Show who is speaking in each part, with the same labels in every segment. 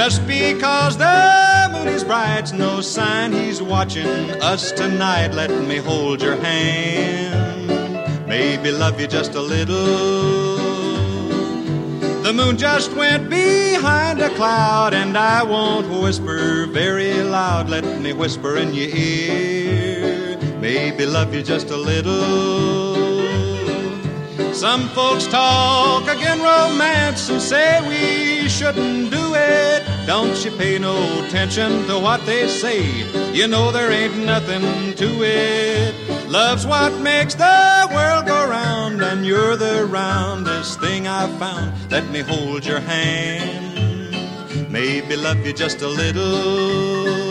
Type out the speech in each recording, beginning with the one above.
Speaker 1: Just because the moon is bright's no sign he's watching us tonight. Let me hold your hand, maybe love you just a little. The moon just went behind a cloud, and I won't whisper very loud. Let me whisper in your ear, maybe love you just a little. Some folks talk again romance and say we shouldn't do it. Don't you pay no attention to what they say. You know there ain't nothing to it. Love's what makes the world go round, and you're the roundest thing I've found. Let me hold your hand, maybe love you just a little.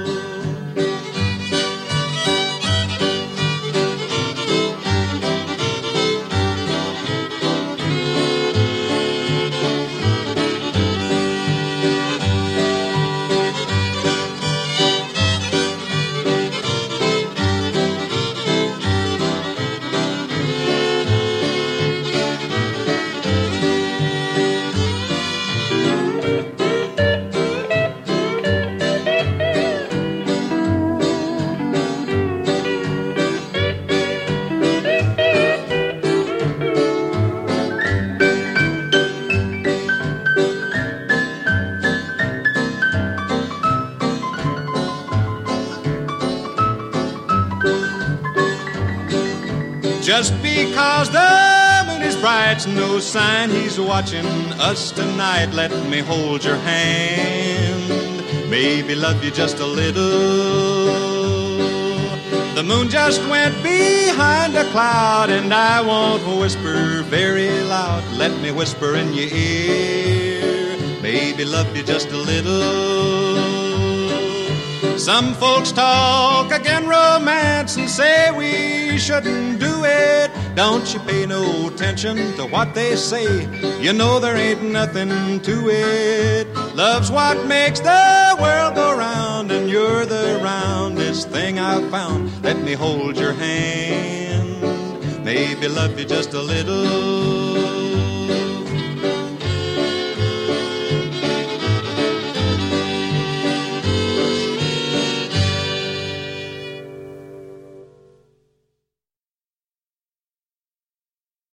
Speaker 1: Just because the moon is bright's no sign he's watching us tonight. Let me hold your hand, maybe love you just a little. The moon just went behind a cloud, and I won't whisper very loud. Let me whisper in your ear, maybe love you just a little. Some folks talk again romance and say we shouldn't do it. Don't you pay no attention to what they say. You know there ain't nothing to it. Love's what makes the world go round, and you're the roundest thing I've found. Let me hold your hand, maybe love you just a little.